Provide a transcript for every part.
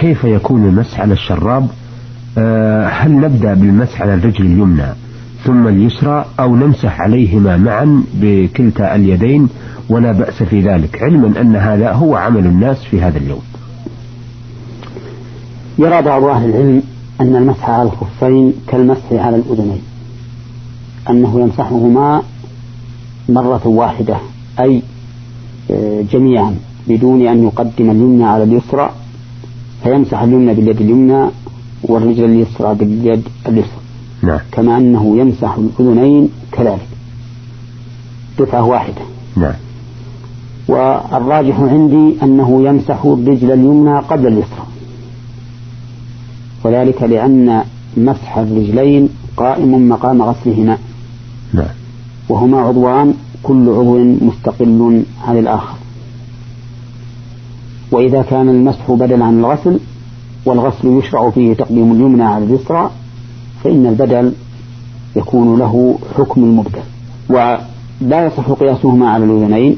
كيف يكون المسح على الشراب؟ هل نبدأ بالمسح على الرجل اليمنى ثم اليسرى أو نمسح عليهما معا بكلتا اليدين ولا بأس في ذلك، علما أن هذا هو عمل الناس في هذا اليوم؟ يرى بعض أهل العلم أن المسح على الخفين كالمسح على الأذنين، أنه يمسحهما مرة واحدة، أي جميعا بدون أن يقدم اليمنى على اليسرى، فيمسح اليمنى باليد اليمنى والرجل اليسرى باليد اليسرى. نعم. كما أنه يمسح الأذنين كذلك دفعة واحدة. نعم. والراجح عندي أنه يمسح الرجل اليمنى قبل اليسرى، وذلك لأن مسح الرجلين قائم مقام غسلهما. نعم. وهما عضوان كل عضو مستقل عن الآخر، وإذا كان المسح بدلا عن الغسل والغسل يشرع فيه تقديم اليمنى على اليسرى، فإن البدل يكون له حكم المبدل. ولا يصح قياسهما على الأذنين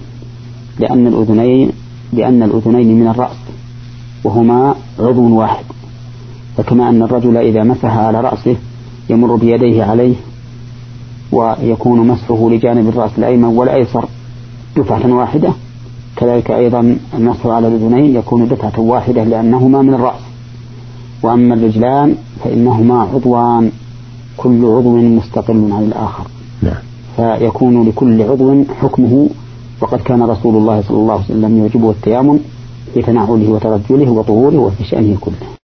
لأن الأذنين من الرأس وهما عضو واحد، فكما أن الرجل إذا مسح على رأسه يمر بيديه عليه ويكون مسحه لجانب الرأس الأيمن والأيسر دفعة واحدة، كذلك أيضا المسح على الأذنين يكون دفعة واحدة لأنهما من الرأس. وأما الرجلان فإنهما عضوان كل عضو مستقل عن الآخر. نعم. فيكون لكل عضو حكمه. وقد كان رسول الله صلى الله عليه وسلم يعجبه التيامن في تنعله وترجله وطهوره وفي شأنه كله.